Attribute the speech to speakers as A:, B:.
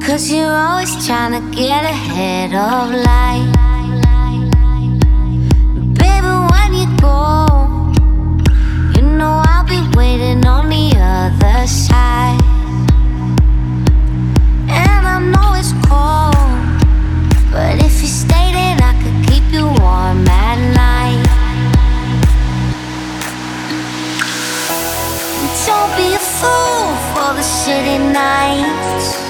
A: 'Cause you're always trying to get ahead of life. Baby, when you go, you know I'll be waiting on the other side. And I know it's cold, but if you stay, then I could keep you warm at night. Don't be a fool for the city nights.